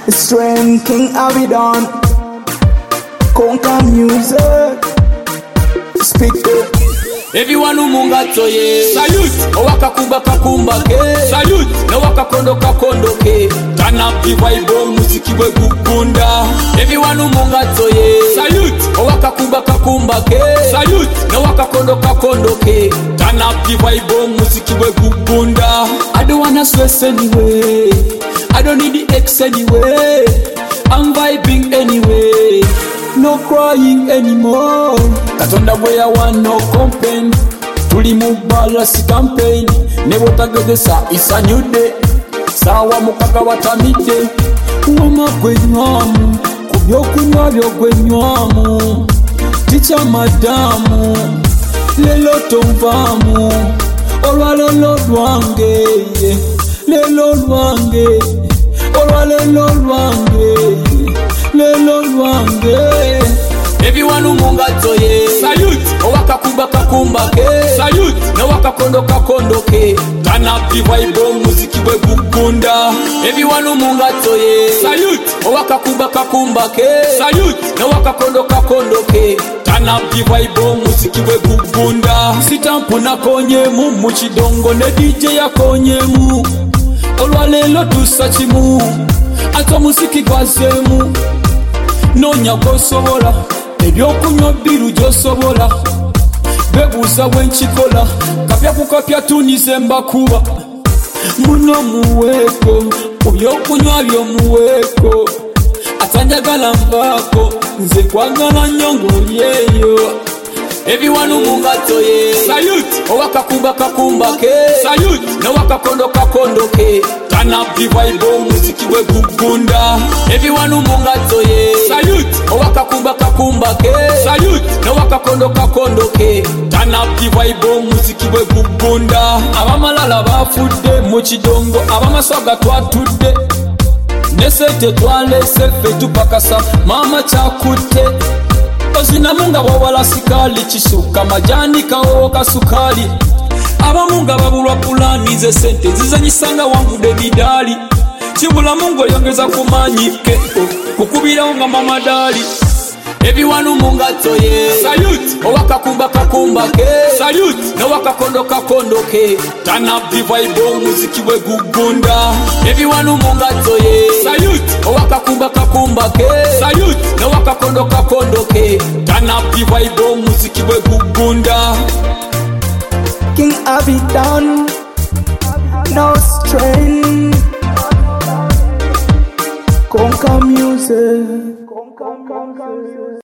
Strength King Abidon, Conquer Music, speak it. Everyone who mungato ye salute, owaka kuba kakumba ke salute, no waka kondo ke turn up the vibe, musiki we gukunda. Everyone who mungato ye salute, owaka kuba kakumba ke salute, no waka kondo ke turn up the vibe, musiki we gukunda. I don't wanna stress anyway, I don't need the X anyway, I'm vibing anyway, no crying anymore. Katonda bwe yawa no complain, tuli mu balance campaign, ne botagedesa it's a new day, sawa mukaka watamide, uwama gwenywamu, kubyokunywa byogwenywamu, ticha madamu, lelo tonvamu, olwalelo lwange, lelo lwange, olwalelo lwange, lelo lwange. Everyone who mungato ye salute, owaka kuba kakumba ke salute, no waka kondo ke turn up the vibe, musiki we gukunda. Everyone who mungato ye salute, owaka kuba kakumba ke salute, no waka kondo ke turn up the vibe, musiki we gukunda. Sitampu nakonye mu chidongo ne DJ yakonye mu, olwalelo tusachimu, ato musiki gwazemu, nonya gosobola ebyokunywa biru gyosobola, bebuuza bwenchikola, kapya kukapya tunize mbakuba, muno muweeko, kubyokunywa byomuweeko, atanjagala mbaako, nze kwagala nnyo ng'olyeyo. Everyone who mungato ye salute, owaka kuba kakumba ke salute, no waka kondo ke turn up the vibe, musiki we gukunda. Everyone who mungato ye salute, owaka kuba kakumba ke salute, no waka kondo ke turn up the vibe, musiki we gukunda. Abamalala bafudde mu kidongo, abamaswaga twatudde, nesete twalese ffe tupakasa mama kyakutte. Ozinamunga bawala sikali kisuka majani kawo kasukali, abamunga babulwa pulani ze sente zizanyisanga wangude bidali, kibula mungu yongeza kumanyike kukubira nga mamadali. Everyone who mungato ye salute, owaka kuba kakumba ke salute, no waka kondo ke turn up the vibe, musiki we gukunda. Everyone who mungato ye salute, owaka kuba kakumba ke salute, no waka kondo ke turn up the vibe, musiki we gukunda. King Abidon, no strength, Conquer Music.